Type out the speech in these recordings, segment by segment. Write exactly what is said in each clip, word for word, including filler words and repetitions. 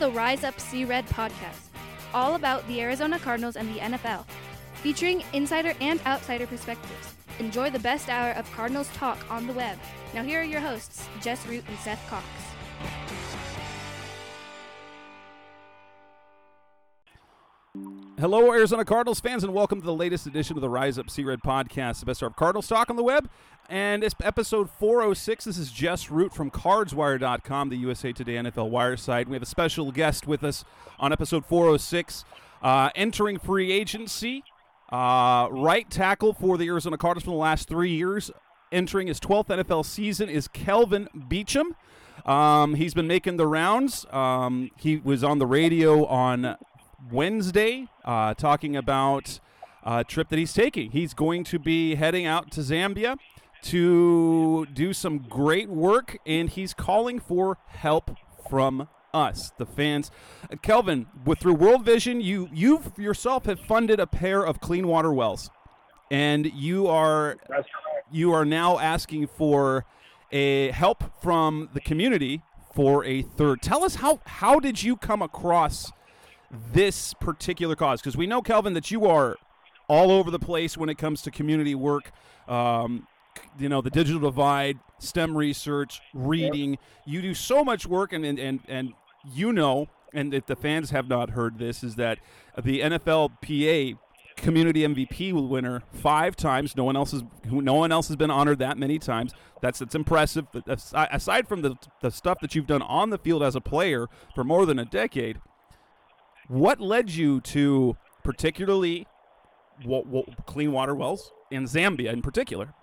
the Rise Up Sea Red podcast, all about the Arizona Cardinals and the N F L, featuring insider and outsider perspectives. Enjoy the best hour of Cardinals talk on the web. Now here are your hosts, Jess Root and Seth Cox. Hello, Arizona Cardinals fans, and welcome to the latest edition of the Rise Up Sea Red podcast, the best hour of Cardinals talk on the web. And it's episode four oh six. This is Jess Root from Cards Wire dot com, the U S A Today N F L Wire site. We have a special guest with us on episode four oh six, uh, entering free agency, uh, right tackle for the Arizona Cardinals for the last three years. Entering his twelfth N F L season is Kelvin Beachum. Um, he's been making the rounds. Um, he was on the radio on Wednesday uh, talking about a trip that he's taking. He's going to be heading out to Zambia to do some great work, and he's calling for help from us, the fans. Uh, Kelvin, with through World Vision, you you yourself have funded a pair of clean water wells, and you are you are now asking for a help from the community for a third. Tell us how how did you come across this particular cause? Because we know, Kelvin, that you are all over the place when it comes to community work. Um, you know, the digital divide, STEM research, reading. You do so much work, and and and, and you know, and if the fans have not heard this, is that the N F L P A Community M V P winner five times. No one else has no one else has been honored that many times. That's that's impressive. But aside from the the stuff that you've done on the field as a player for more than a decade, what led you to particularly w- w- clean water wells in Zambia in particular?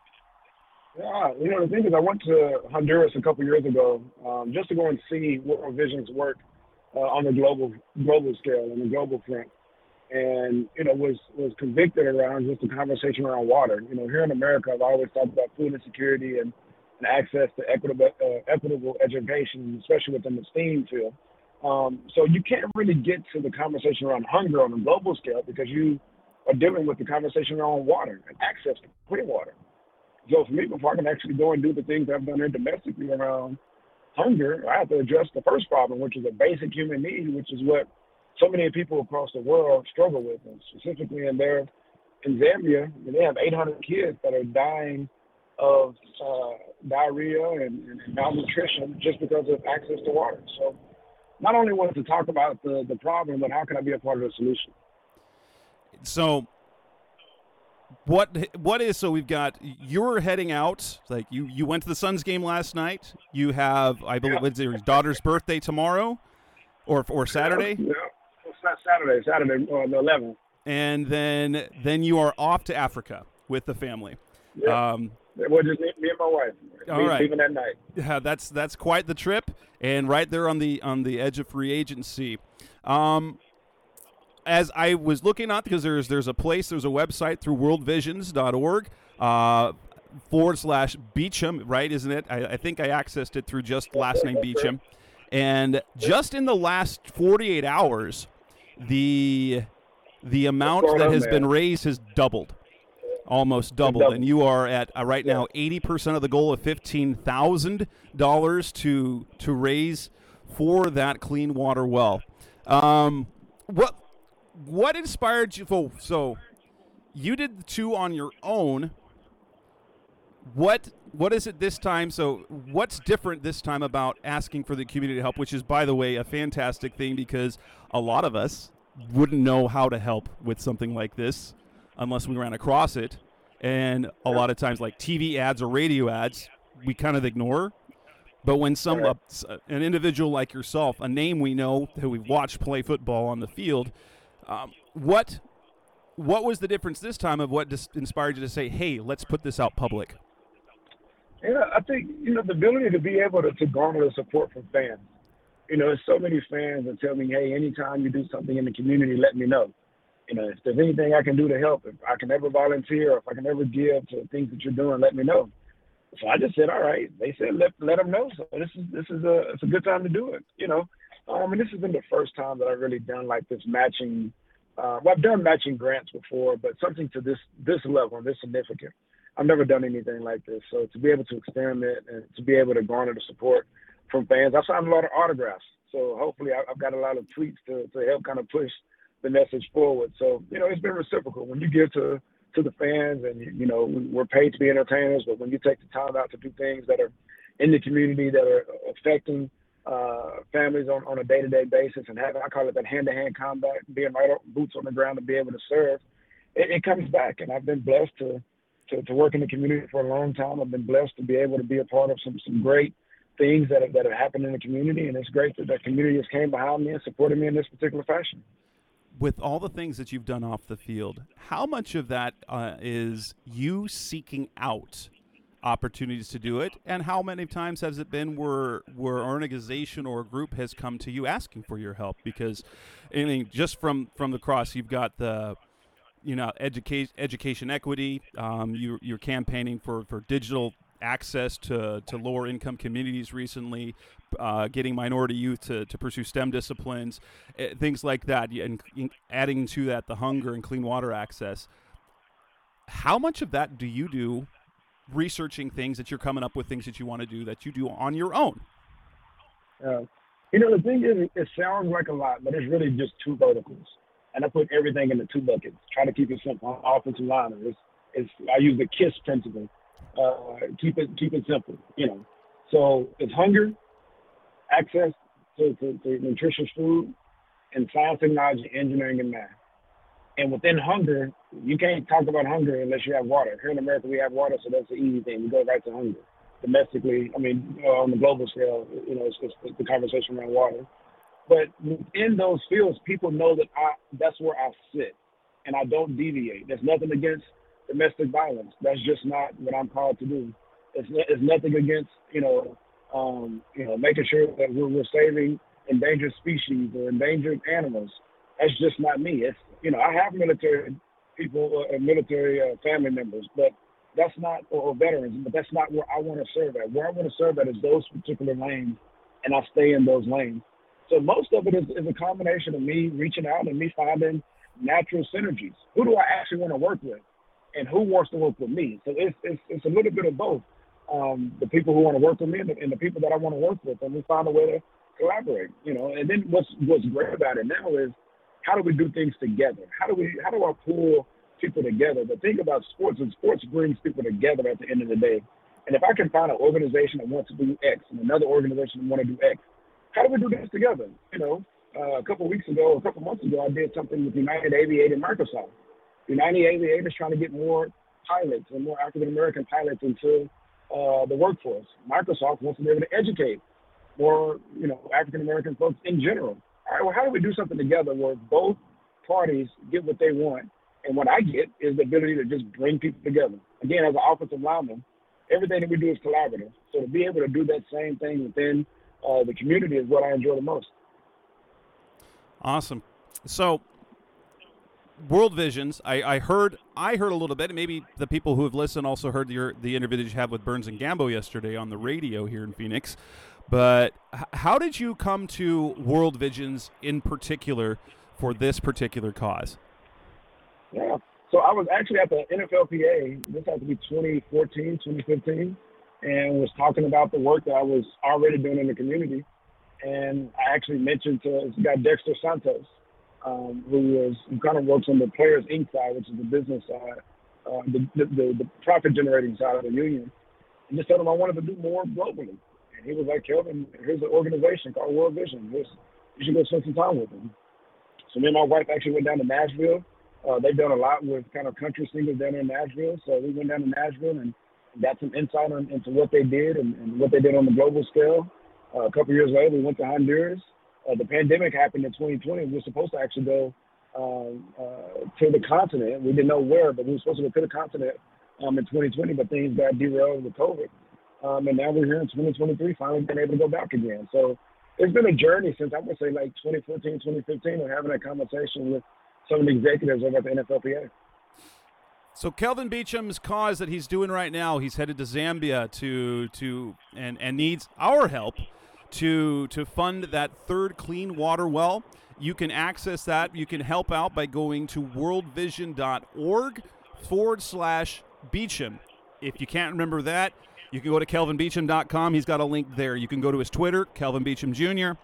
Yeah, you know, the thing is, I went to Honduras a couple years ago um, just to go and see World Vision's work uh, on the global global scale, on the global front, and, you know, was, was convicted around just the conversation around water. You know, here in America, I've always talked about food insecurity and, and access to equitable, uh, equitable education, especially within the STEAM field. Um, so you can't really get to the conversation around hunger on a global scale because you are dealing with the conversation around water and access to clean water. So for me, before I can actually go and do the things I've done here domestically around hunger, I have to address the first problem, which is a basic human need, which is what so many people across the world struggle with. And specifically in there, in Zambia, they have eight hundred kids that are dying of uh, diarrhea and, and malnutrition just because of access to water. So not only wanted to talk about the, the problem, but how can I be a part of the solution? So what what is so we've got you're heading out, like you you went to the Suns game last night. You have, I believe, yeah. It's your daughter's birthday tomorrow or or Saturday. Yeah, it's not Saturday, Saturday uh, the eleventh. And then then you are off to Africa with the family. Yeah. Um, well, just me, me and my wife. All right. Leaving that night. Yeah, that's that's quite the trip, and right there on the on the edge of free agency. Um, as I was looking at, because there's there's a place, there's a website through world visions dot org uh, forward slash Beachum, right? Isn't it? I, I think I accessed it through just last name Beachum, and just in the last forty-eight hours, the the amount that has been raised has doubled. Almost doubled, and you are at uh, right now eighty percent of the goal of fifteen thousand dollars to to raise for that clean water well. Um, what what inspired you? So, so you did the two on your own. What what is it this time? So what's different this time about asking for the community to help? Which is, by the way, a fantastic thing because a lot of us wouldn't know how to help with something like this unless we ran across it. And a lot of times, like T V ads or radio ads, we kind of ignore. But when some uh, an individual like yourself, a name we know who we've watched play football on the field, um, what what was the difference this time of what dis- inspired you to say, hey, let's put this out public? Yeah, I think, you know, the ability to be able to, to garner the support from fans. You know, there's so many fans that tell me, hey, anytime you do something in the community, let me know. You know, if there's anything I can do to help, if I can ever volunteer, or if I can ever give to things that you're doing, let me know. So I just said, all right. They said, let let them know. So this is this is a it's a good time to do it. You know, um, and this has been the first time that I've really done like this matching. Uh, well, I've done matching grants before, but something to this this level, this significant. I've never done anything like this. So to be able to experiment and to be able to garner the support from fans, I signed a lot of autographs. So hopefully I, I've got a lot of tweets to, to help kind of push the message forward. So, you know, it's been reciprocal. When you give to, to the fans and, you know, we're paid to be entertainers, but when you take the time out to do things that are in the community that are affecting uh, families on, on a day-to-day basis and having, I call it that hand-to-hand combat, being right up, boots on the ground to be able to serve, it, it comes back. And I've been blessed to, to, to work in the community for a long time. I've been blessed to be able to be a part of some, some great things that have, that have happened in the community. And it's great that the community has came behind me and supported me in this particular fashion. With all the things that you've done off the field, how much of that uh, is you seeking out opportunities to do it, and how many times has it been where where an organization or a group has come to you asking for your help? Because I mean, just from from the cross, you've got the you know education education equity. Um, you, you're campaigning for, for digital access to, to lower income communities recently, uh, getting minority youth to, to pursue STEM disciplines, uh, things like that, and adding to that the hunger and clean water access. How much of that do you do researching things that you're coming up with, things that you want to do that you do on your own? Uh, you know, the thing is, it sounds like a lot, but it's really just two verticals. And I put everything into two buckets. Try to keep it simple. Offensive liner. It's, it's, I use the KISS principle. Uh, keep it keep it simple, you know. So it's hunger, access to, to, to nutritious food, and science, technology, engineering, and math. And within hunger, you can't talk about hunger unless you have water. Here in America, we have water, so that's the easy thing. We go right to hunger. Domestically, I mean, you know, on the global scale, you know, it's, it's the conversation around water. But in those fields, people know that I that's where I sit, and I don't deviate. There's nothing against domestic violence. That's just not what I'm called to do. It's, it's nothing against, you know, um, you know, making sure that we're, we're saving endangered species or endangered animals. That's just not me. It's, you know, I have military people and uh, military uh, family members, but that's not, or, or veterans, but that's not where I want to serve at. Where I want to serve at is those particular lanes, and I stay in those lanes. So most of it is, is a combination of me reaching out and me finding natural synergies. Who do I actually want to work with, and who wants to work with me? So it's it's, it's a little bit of both. Um, the people who want to work with me and the, and the people that I want to work with, and we find a way to collaborate. You know, and then what's what's great about it now is, how do we do things together? How do we? How do I pull people together? The thing about sports is sports brings people together at the end of the day. And if I can find an organization that wants to do X and another organization that want to do X, how do we do this together? You know, uh, a couple of weeks ago, a couple of months ago, I did something with United Aviate and Microsoft. United Aviate is trying to get more pilots and more African American pilots into uh, the workforce. Microsoft wants to be able to educate more, you know, African American folks in general. All right, well, how do we do something together where both parties get what they want, and what I get is the ability to just bring people together? Again, as an offensive lineman, everything that we do is collaborative. So to be able to do that same thing within uh, the community is what I enjoy the most. Awesome. So, World Visions, I, I heard I heard a little bit, and maybe the people who have listened also heard your, the interview that you had with Burns and Gambo yesterday on the radio here in Phoenix. But h- how did you come to World Visions in particular for this particular cause? Yeah. So I was actually at the N F L P A, this had to be twenty fourteen, twenty fifteen, and was talking about the work that I was already doing in the community. And I actually mentioned to this guy, Dexter Santos, um, who was who kind of works on the Players Incorporated side, which is the business side, uh, the, the, the, the profit-generating side of the union, and just told him I wanted to do more globally. And he was like, Kelvin, here's an organization called World Vision. Here's, you should go spend some time with them. So me and my wife actually went down to Nashville. Uh, they've done a lot with kind of country singers down there in Nashville. So we went down to Nashville and got some insight on, into what they did and, and what they did on the global scale. Uh, a couple years later, we went to Honduras. Uh, the pandemic happened in twenty twenty. We were supposed to actually go um, uh, to the continent. We didn't know where, but we were supposed to go to the continent um, in twenty twenty, but things got derailed with COVID. Um, and now we're here in twenty twenty-three, finally been able to go back again. So it's been a journey since, I would say, like twenty fourteen, twenty fifteen, of having that conversation with some of the executives over at the N F L P A. So Kelvin Beacham's cause that he's doing right now, he's headed to Zambia to to and, and needs our help to to fund that third clean water well. You can access that. You can help out by going to worldvision.org forward slash Beacham. If you can't remember that, you can go to kelvin beacham dot com. He's got a link there. You can go to his Twitter, Kelvin Beacham Junior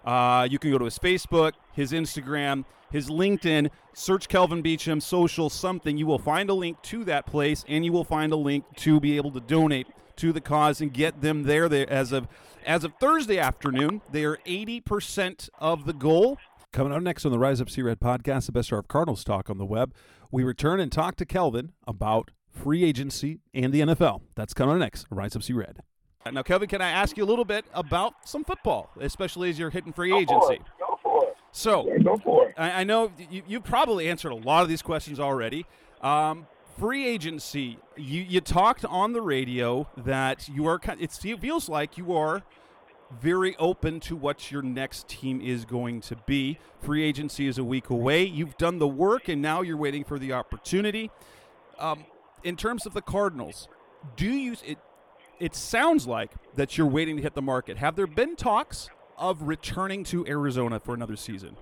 Uh, you can go to his Facebook, his Instagram, his LinkedIn, search Kelvin Beachum, social something. You will find a link to that place, and you will find a link to be able to donate to the cause and get them there. They, as of as of Thursday afternoon, they are eighty percent of the goal. Coming up next on the Rise Up Sea Red podcast, the best of Cardinals talk on the web, we return and talk to Kelvin about free agency and the N F L. That's coming up next on Rise Up Sea Red. Now, Kelvin, can I ask you a little bit about some football, especially as you're hitting free Go agency? For it. Go for it. So, yeah, go for it. I, I know you, you've probably answered a lot of these questions already. Um, free agency, you, you talked on the radio that you are, it feels like you are very open to what your next team is going to be. Free agency is a week away. You've done the work, and now you're waiting for the opportunity. Um, in terms of the Cardinals, do you it, it sounds like that you're waiting to hit the market. Have there been talks of returning to Arizona for another season?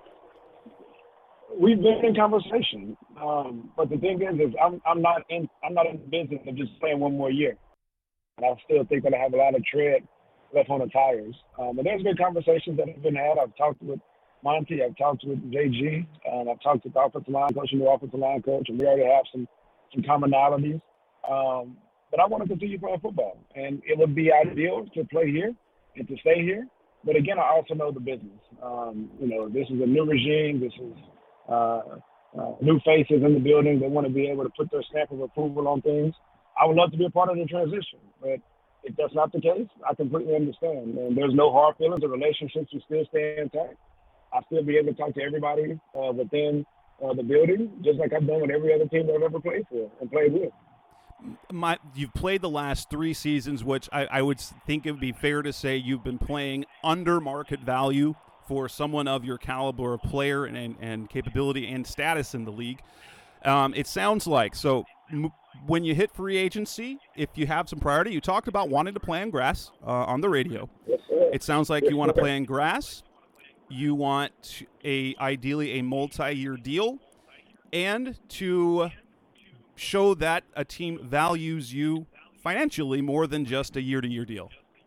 We've been in conversation, um, but the thing is, is I'm I'm not in I'm not in the business of just playing one more year, and I still think that I have a lot of tread left on the tires. Um, and there's been conversations that have been had. I've talked with Monty, I've talked with J G, and I've talked with the offensive line coach and the offensive line coach, and we already have some some commonalities. Um, but I want to continue playing football, and it would be ideal to play here and to stay here. But again, I also know the business. Um, you know, this is a new regime. This is uh, uh, new faces in the building. They want to be able to put their stamp of approval on things. I would love to be a part of the transition, but if that's not the case, I completely understand. And there's no hard feelings. The relationships will still stay intact. I'll still be able to talk to everybody uh, within uh, the building, just like I've done with every other team that I've ever played for and played with. My, you've played the last three seasons, which I, I would think it would be fair to say you've been playing under market value for someone of your caliber of player and, and, and capability and status in the league. Um, it sounds like, so m- when you hit free agency, if you have some priority, you talked about wanting to play on grass uh, on the radio. Yes, sir. It sounds like yes, you want sir. to play on grass. You want a ideally a multi-year deal, and to show that a team values you financially more than just a year-to-year deal.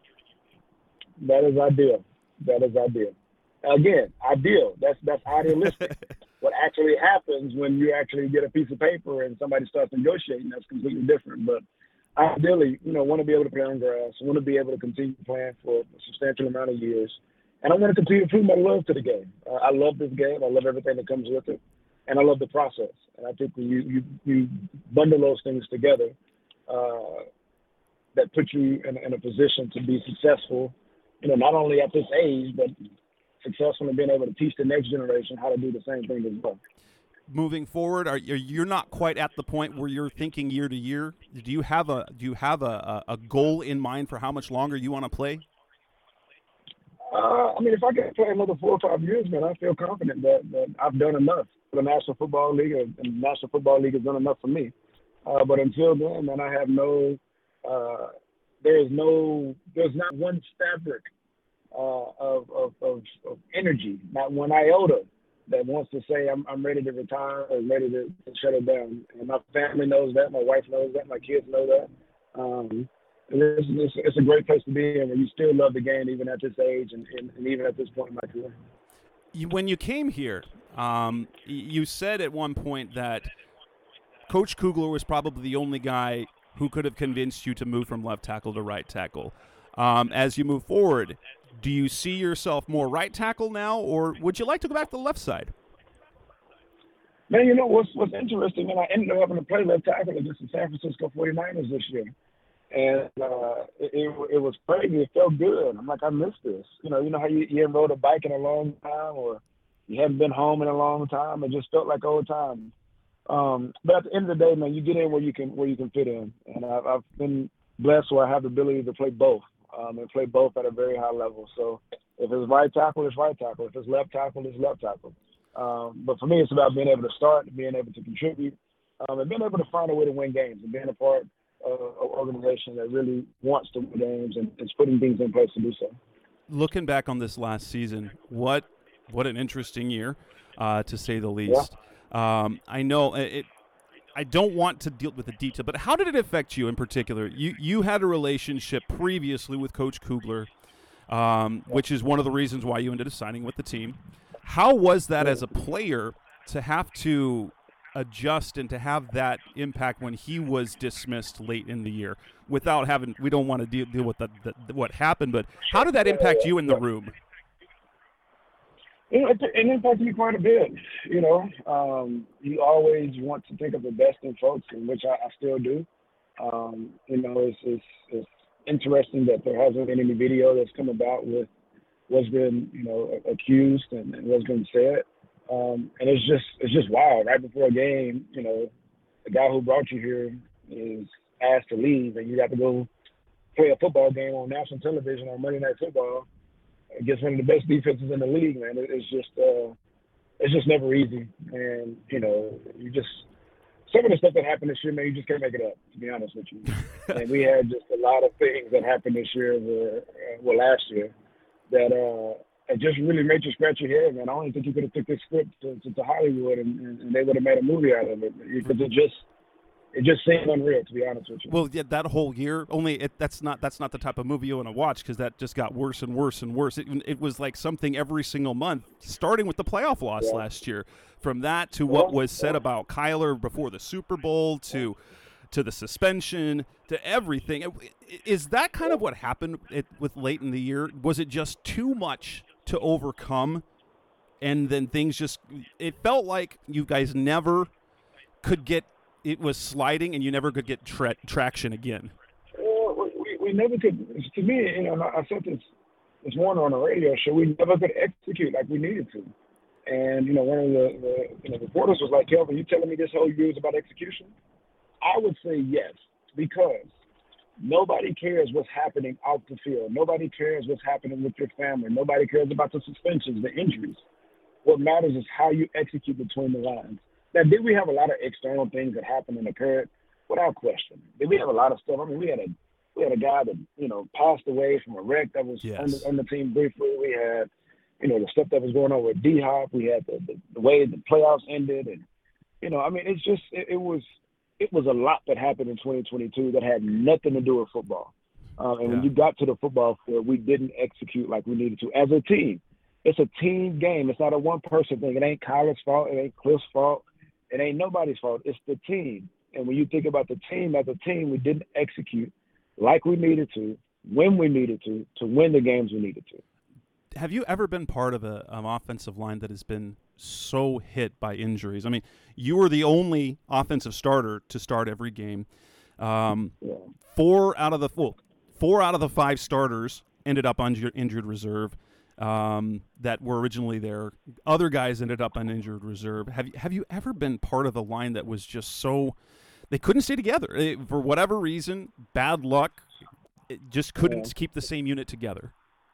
That is ideal. That is ideal. Again, ideal. That's that's idealistic. What actually happens when you actually get a piece of paper and somebody starts negotiating, that's completely different. But ideally, you know, want to be able to play on grass, want to be able to continue playing for a substantial amount of years. And I want to continue to prove my love to the game. Uh, I love this game. I love everything that comes with it. And I love the process. And I think when you, you, you bundle those things together, uh, that put you in, in a position to be successful, you know, not only at this age, but successful in being able to teach the next generation how to do the same thing as well. Moving forward, are you're not quite at the point where you're thinking year to year. Do you have a do you have a, a goal in mind for how much longer you want to play? Uh, I mean, if I can play another four or five years, man, I feel confident that, that I've done enough for the National Football League, and the National Football League has done enough for me. Uh, but until then, man, I have no, uh, there is no, there's not one fabric uh, of, of, of, of energy, not one iota that wants to say I'm, I'm ready to retire or ready to, to shut it down. And my family knows that, my wife knows that, my kids know that. Um, And it's, it's, it's a great place to be in when you still love the game even at this age and, and, and even at this point in my career. You, when you came here, um, you said at one point that Coach Kugler was probably the only guy who could have convinced you to move from left tackle to right tackle. Um, as you move forward, do you see yourself more right tackle now, or would you like to go back to the left side? Man, you know, what's, what's interesting, and I ended up having to play left tackle against the San Francisco forty-niners this year. And uh, it, it, it was crazy. It felt good. I'm like, I missed this. You know, you know how you, you haven't rode a bike in a long time, or you haven't been home in a long time. It just felt like old times. Um, but at the end of the day, man, you get in where you can where you can fit in. And I've, I've been blessed where I have the ability to play both um, and play both at a very high level. So if it's right tackle, it's right tackle. If it's left tackle, it's left tackle. Um, but for me, it's about being able to start, being able to contribute, um, and being able to find a way to win games and being a part Uh, an organization that really wants to win games and is putting things in place to do so. Looking back on this last season, what what an interesting year, uh, to say the least. Yeah. Um, I know it. I don't want to deal with the detail, but how did it affect you in particular? You you had a relationship previously with Coach Kugler. um, which is one of the reasons why you ended up signing with the team. How was that as a player to have to adjust and to have that impact when he was dismissed late in the year without having – we don't want to deal, deal with the, the, what happened, but how did that impact you in the room? It, it impacted me quite a bit, you know. Um, you always want to think of the best in folks, in which I, I still do. Um, you know, it's, it's, it's interesting that there hasn't been any video that's come about with what's been, you know, accused and, and what's been said. Um, and it's just it's just wild. Right before a game, you know, the guy who brought you here is asked to leave, and you got to go play a football game on national television on Monday Night Football against one of the best defenses in the league, man. It, it's just uh, it's just never easy. And, you know, you just – some of the stuff that happened this year, man, you just can't make it up, to be honest with you. And we had just a lot of things that happened this year, where, uh, well, last year, that uh, it just really made you scratch your head, man. I don't think you could have took this script to, to, to Hollywood and, and, and they would have made a movie out of it, because it just it just seemed unreal, to be honest with you. Well, yeah, that whole year, only it, that's not that's not the type of movie you want to watch, because that just got worse and worse and worse. It, it was like something every single month, starting with the playoff loss yeah. last year. From that to what was said about Kyler before the Super Bowl to to the suspension to everything. Is that kind of what happened with late in the year? Was it just too much to overcome, and then things just – it felt like you guys never could get – it was sliding and you never could get tra- traction again? Well, we, we never could – to me, you know, I said this this morning on the radio show, we never could execute like we needed to. And, you know, one of the, the you know, reporters was like, Kelvin, you telling me this whole year is about execution? I would say yes, because nobody cares what's happening out the field. Nobody cares what's happening with your family. Nobody cares about the suspensions, the injuries. What matters is how you execute between the lines. Now, did we have a lot of external things that happened and occurred? Without question. Did we have a lot of stuff? I mean, we had a we had a guy that, you know, passed away from a wreck that was yes. on, the, on the team briefly. We had, you know, the stuff that was going on with D-Hop. We had the, the, the way the playoffs ended. And, you know, I mean, it's just, it, it was, it was a lot that happened in twenty twenty-two that had nothing to do with football. Um, and yeah. when you got to the football field, we didn't execute like we needed to as a team. It's a team game. It's not a one-person thing. It ain't Kyler's fault. It ain't Cliff's fault. It ain't nobody's fault. It's the team. And when you think about the team as a team, we didn't execute like we needed to, when we needed to, to win the games we needed to. Have you ever been part of a, an offensive line that has been so hit by injuries? I mean, you were the only offensive starter to start every game. Um, yeah. Four out of the well, four out of the five starters ended up on injured reserve um, that were originally there. Other guys ended up on injured reserve. Have you have you ever been part of a line that was just so they couldn't stay together it, for whatever reason? Bad luck. It just couldn't yeah. keep the same unit together.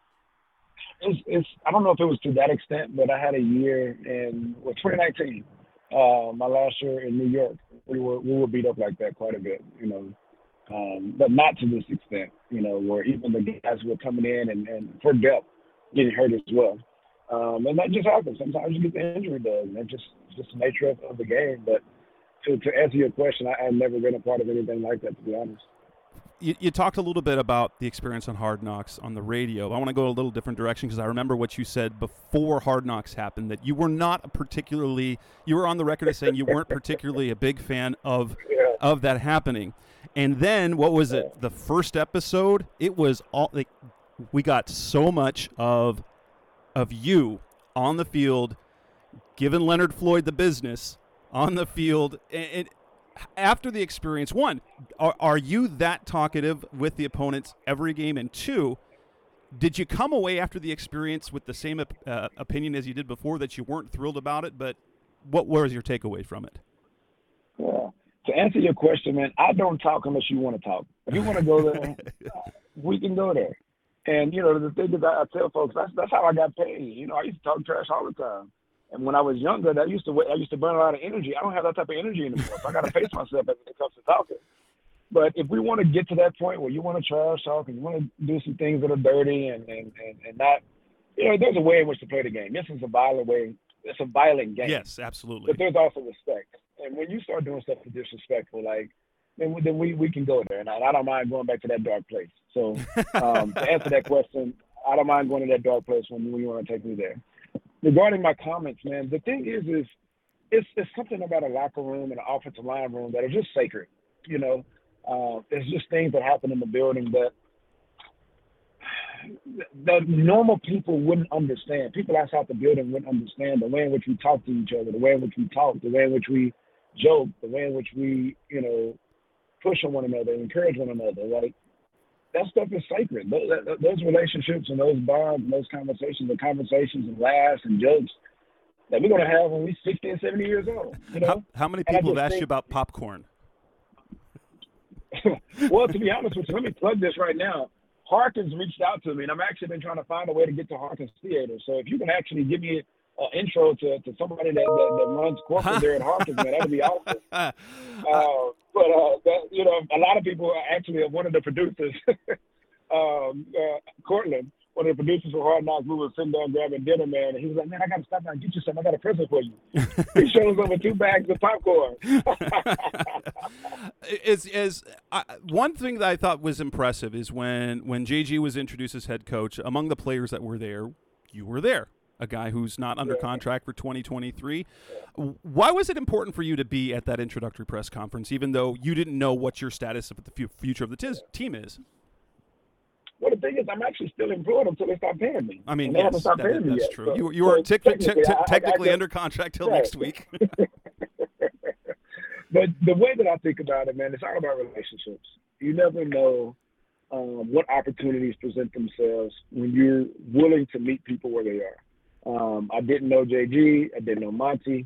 It's, it's, I don't know if it was to that extent, but I had a year in well, twenty nineteen, uh, my last year in New York. We were we were beat up like that quite a bit, you know, um, but not to this extent, you know, where even the guys who were coming in and, and for depth getting hurt as well. Um, and that just happens. Sometimes you get the injury bug, and that's just just the nature of, of the game. But to, to answer your question, I, I've never been a part of anything like that, to be honest. You, you talked a little bit about the experience on Hard Knocks on the radio. I want to go a little different direction because I remember what you said before Hard Knocks happened, that you were not a particularly – you were on the record as saying you weren't particularly a big fan of yeah. of that happening. And then, what was it, the first episode? It was all like, we got so much of of you on the field, giving Leonard Floyd the business on the field. And, and after the experience, one, are, are you that talkative with the opponents every game? And two, did you come away after the experience with the same uh, opinion as you did before, that you weren't thrilled about it? But what was your takeaway from it? Yeah. To answer your question, man, I don't talk unless you want to talk. If you want to go there, we can go there. And, you know, the thing is, I tell folks, that's that's how I got paid. You know, I used to talk trash all the time. And when I was younger, that used to I used to burn a lot of energy. I don't have that type of energy anymore. So I got to pace myself when it comes to talking. But if we want to get to that point where you want to trash talk and you want to do some things that are dirty and, and, and, and not, you know, there's a way in which to play the game. This is a violent way. It's a violent game. Yes, absolutely. But there's also respect. And when you start doing stuff that's disrespectful, like, then, then we, we can go there. And I, I don't mind going back to that dark place. So um, to answer that question, I don't mind going to that dark place when, when you want to take me there. Regarding my comments, man, the thing is, is it's, it's something about a locker room and an offensive line room that are just sacred. You know, uh, there's just things that happen in the building that the normal people wouldn't understand. People outside the building wouldn't understand the way in which we talk to each other, the way in which we talk, the way in which we joke, the way in which we, you know, push on one another, encourage one another. Like, that stuff is sacred. Those, those relationships and those bonds and those conversations and conversations and laughs and jokes that we're going to have when we're sixty and seventy years old. You know? How, how many people have asked think, you about popcorn? Well, to be honest with you, let me plug this right now. Harkins reached out to me, and I've actually been trying to find a way to get to Harkins Theater. So if you can actually give me an intro to, to somebody that, that, that runs corporate there at Harkins, man, that'd be awesome. Uh, but, uh, that, you know, a lot of people actually, one of the producers, um, uh, Cortland, one of the producers for Hard Knocks, we were sitting down grabbing dinner, man, and he was like, man, I got to stop by and get you something. I got a present for you. He shows up with two bags of popcorn. is is uh, one thing that I thought was impressive is when, when J G was introduced as head coach, among the players that were there, you were there. A guy who's not under yeah. contract for twenty twenty-three. Yeah. Why was it important for you to be at that introductory press conference, even though you didn't know what your status of the future of the tis- team is? Well, the thing is, I'm actually still employed until they stop paying me. I mean, and yes, that, that's yet, true. So, you, you were so t- technically, t- I, technically I, I under contract till right. next week. But the way that I think about it, man, it's all about relationships. You never know um, what opportunities present themselves when you're willing to meet people where they are. Um, I didn't know J G. I didn't know Monty.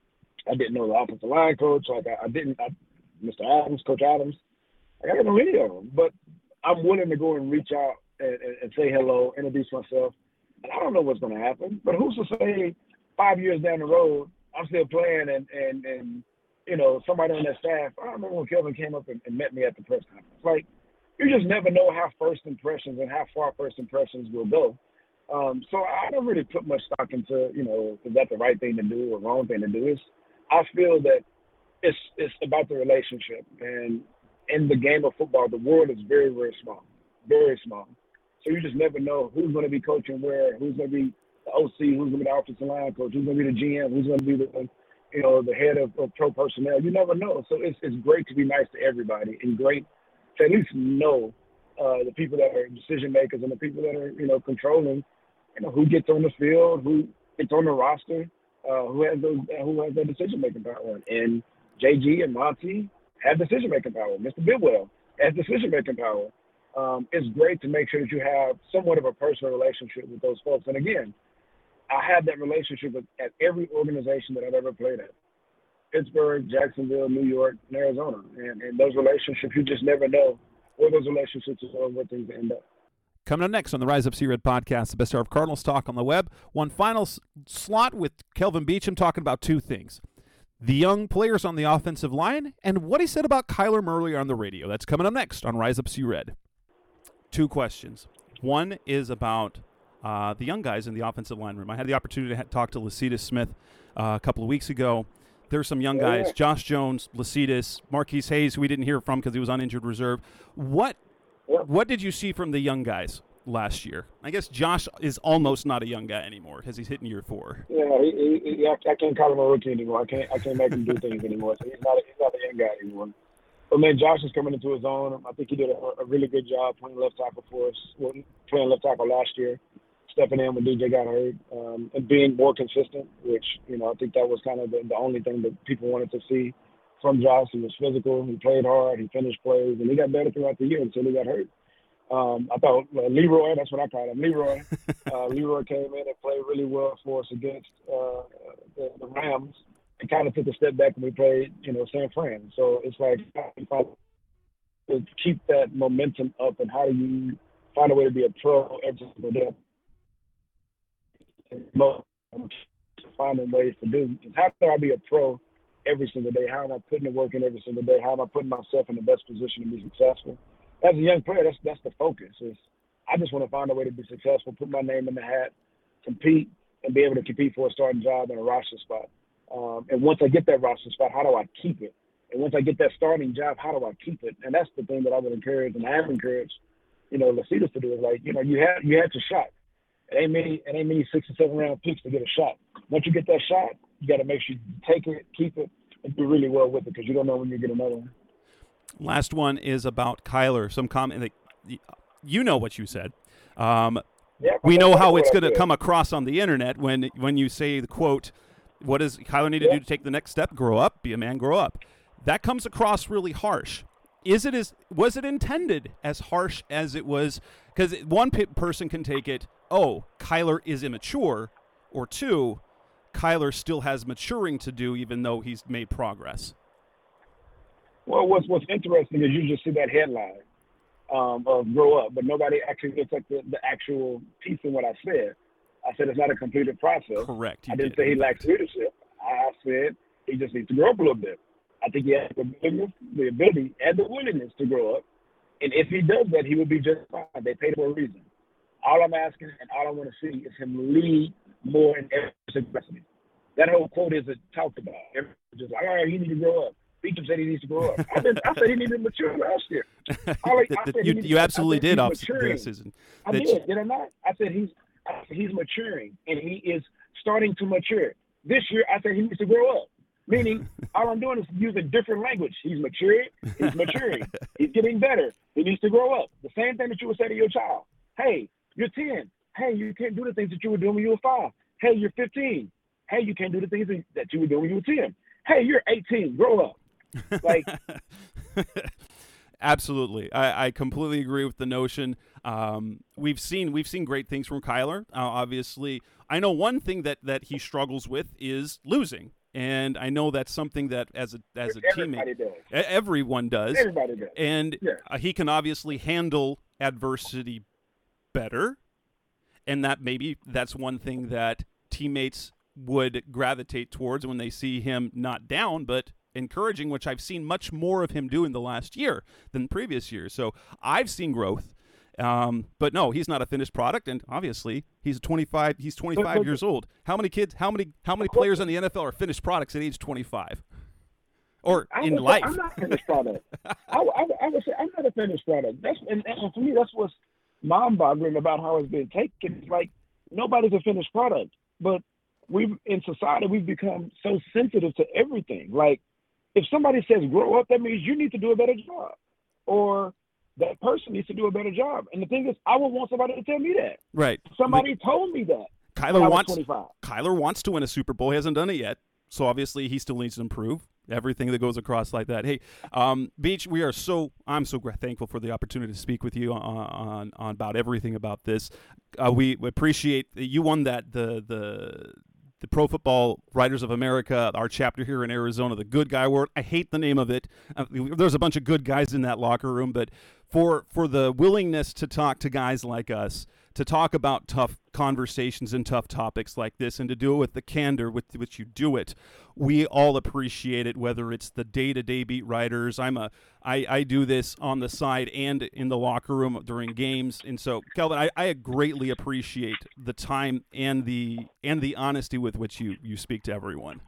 I didn't know the offensive line coach. Like I, I didn't, I, Mister Adams, Coach Adams. I don't know any of them, but I'm willing to go and reach out and, and, and say hello, introduce myself. And I don't know what's going to happen, but who's to say five years down the road, I'm still playing and, and, and you know, somebody on that staff. I remember when Kelvin came up and, and met me at the press conference. Like, you just never know how first impressions and how far first impressions will go. Um, so I don't really put much stock into, you know, is that the right thing to do or wrong thing to do? It's, I feel that it's it's about the relationship. And in the game of football, the world is very, very small, very small. So you just never know who's going to be coaching where, who's going to be the O C, who's going to be the offensive line coach, who's going to be the G M, who's going to be the, you know, the head of, of pro personnel. You never know. So it's it's great to be nice to everybody and great to at least know uh, the people that are decision makers and the people that are, you know, controlling, you know, who gets on the field, who gets on the roster, uh, who has those, who has that decision making power. And J G and Monty have decision making power. Mister Bidwell has decision making power. Um, it's great to make sure that you have somewhat of a personal relationship with those folks. And again, I have that relationship with, at every organization that I've ever played at. Pittsburgh, Jacksonville, New York, and Arizona. And, and those relationships, you just never know where those relationships are and where things end up. Coming up next on the Rise Up C-Red podcast, the best hour of Cardinals talk on the web. One final s- slot with Kelvin Beachum talking about two things. The young players on the offensive line and what he said about Kyler Murray on the radio. That's coming up next on Rise Up C-Red. Two questions. One is about uh, the young guys in the offensive line room. I had the opportunity to ha- talk to Lecitus Smith uh, a couple of weeks ago. There's some young guys, yeah. Josh Jones, Lecitus, Marquise Hayes, who we didn't hear from because he was on injured reserve. What yeah. what did you see from the young guys last year? I guess Josh is almost not a young guy anymore because he's hitting year four. Yeah, he, he, he, I can't call him a rookie anymore. I can't I can't make him do things anymore. So he's not a, he's not a young guy anymore. But, man, Josh is coming into his own. I think he did a, a really good job playing left tackle for us, well, playing left tackle last year, stepping in when D J got hurt, um, and being more consistent, which, you know, I think that was kind of the, the only thing that people wanted to see from Josh. He was physical. He played hard. He finished plays. And he got better throughout the year until he got hurt. Um, I thought uh, Leroy, that's what I call him, Leroy. uh, Leroy came in and played really well for us against uh, the, the Rams. And kind of took a step back when we played, you know, San Fran. So it's like, how do you to keep that momentum up, and how do you find a way to be a pro every single day? Finding ways to do. How can I be a pro every single day? How am I putting the work in every single day? How am I putting myself in the best position to be successful? As a young player, that's that's the focus. Is I just want to find a way to be successful, put my name in the hat, compete, and be able to compete for a starting job and a roster spot. Um, and once I get that roster spot, how do I keep it? And once I get that starting job, how do I keep it? And that's the thing that I would encourage, and I have encouraged you know, Lecitus to do. Is like, you know, you had you had your shot. It ain't many, it ain't many six and seven round picks to get a shot. Once you get that shot, you got to make sure you take it, keep it, and do really well with it because you don't know when you get another one. Last one is about Kyler. Some comment that you know what you said. Um, yeah, we know how it's going to come across on the internet when when you say the quote, "What does Kyler need to yeah. do to take the next step? Grow up, be a man, grow up." That comes across really harsh. Is it as was it intended as harsh as it was? Because one p- person can take it, oh, Kyler is immature, or two, Kyler still has maturing to do, even though he's made progress. Well, what's what's interesting is you just see that headline um, of grow up, but nobody actually looks at the, the actual piece in what I said. I said it's not a completed process. Correct. I didn't did, say he lacks leadership. I said he just needs to grow up a little bit. I think he has the ability, the ability and the willingness to grow up. And if he does that, he will be just fine. They paid for a reason. All I'm asking and all I want to see is him lead more in every capacity. That whole quote isn't talked about. Everyone's just like, all right, he needs to grow up. Beecham said he needs to grow up. I, been, I said he needed to mature last year. I, I said you, he you absolutely did off this season. I did, did I not? I said he's I said he's maturing, and he is starting to mature. This year, I said he needs to grow up. Meaning, all I'm doing is using different language. He's maturing. He's maturing. He's getting better. He needs to grow up. The same thing that you would say to your child. Hey, you're ten. Hey, you can't do the things that you were doing when you were five. Hey, you're fifteen. Hey, you can't do the things that you were doing when you were ten. Hey, you're eighteen. Grow up. Like, absolutely, I, I completely agree with the notion. Um, we've seen we've seen great things from Kyler. Uh, obviously, I know one thing that, that he struggles with is losing. And I know that's something that, as a as a Everybody teammate, does. everyone does. Everybody does. And yeah. uh, he can obviously handle adversity better, and that maybe that's one thing that teammates would gravitate towards when they see him not down, but encouraging, which I've seen much more of him do in the last year than previous years. So I've seen growth. Um, but no, he's not a finished product, and obviously he's twenty-five. He's twenty-five years old. How many kids? How many? How many players in the N F L are finished products at age twenty-five, or I in would life? Say I'm not a finished product. I, I, I would say I'm not a finished product. That's and, and for me, that's what's mind-boggling about how it's been taken. It's like nobody's a finished product, but we've in society we've become so sensitive to everything. Like if somebody says grow up, that means you need to do a better job, or that person needs to do a better job. And the thing is, I would want somebody to tell me that. Right. Somebody the, told me that. Kyler wants Kyler wants to win a Super Bowl. He hasn't done it yet. So obviously he still needs to improve. Everything that goes across like that. Hey, um, Beach, we are so I'm so thankful for the opportunity to speak with you on on, on about everything about this. Uh, we appreciate you won that the the the Pro Football Writers of America, our chapter here in Arizona, the Good Guy Award. I hate the name of it. Uh, there's a bunch of good guys in that locker room, but for for the willingness to talk to guys like us, to talk about tough conversations and tough topics like this, and to do it with the candor with which you do it, we all appreciate it, whether it's the day-to-day beat writers. I'm a, I, I do this on the side and in the locker room during games. And so, Kelvin, I, I greatly appreciate the time and the and the honesty with which you, you speak to everyone.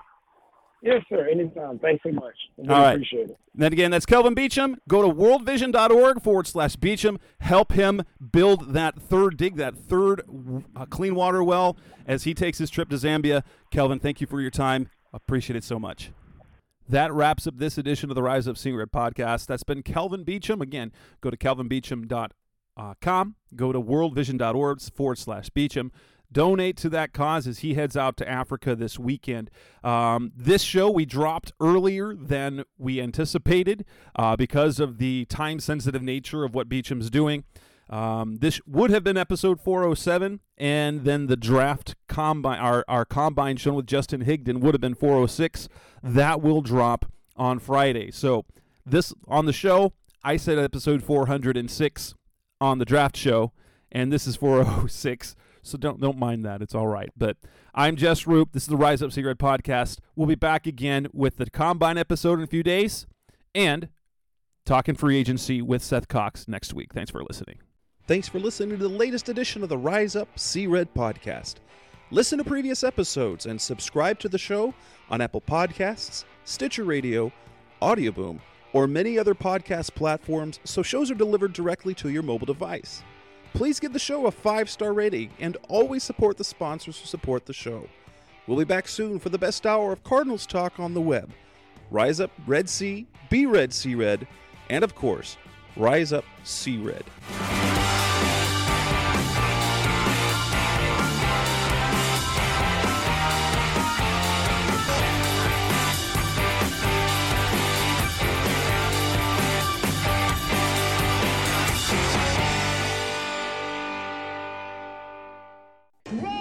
Yes, sir. Anytime. Thanks so much. I really All right. appreciate it. Then again, that's Kelvin Beecham. Go to worldvision.org forward slash Beecham. Help him build that third, dig that third uh, clean water well as he takes his trip to Zambia. Kelvin, thank you for your time. Appreciate it so much. That wraps up this edition of the Rise Up Sea Red podcast. That's been Kelvin Beecham. Again, go to kelvin beecham dot com. Go to worldvision.org forward slash Beecham. Donate to that cause as he heads out to Africa this weekend. Um, this show we dropped earlier than we anticipated uh, because of the time-sensitive nature of what Beecham's doing. Um, this would have been episode four oh seven, and then the draft combine, our, our combine show with Justin Higdon would have been four oh six. That will drop on Friday. So this on the show, I said episode four hundred six on the draft show, and this is four oh six. So don't don't mind that. It's all right. But I'm Jess Roop. This is the Rise Up Sea Red podcast. We'll be back again with the Combine episode in a few days and talking free agency with Seth Cox next week. Thanks for listening. Thanks for listening to the latest edition of the Rise Up Sea Red podcast. Listen to previous episodes and subscribe to the show on Apple Podcasts, Stitcher Radio, Audioboom, or many other podcast platforms so shows are delivered directly to your mobile device. Please give the show a five-star rating and always support the sponsors who support the show. We'll be back soon for the best hour of Cardinals talk on the web. Rise up, Red Sea, be Red, See Red, and of course, Rise up, See Red. Run!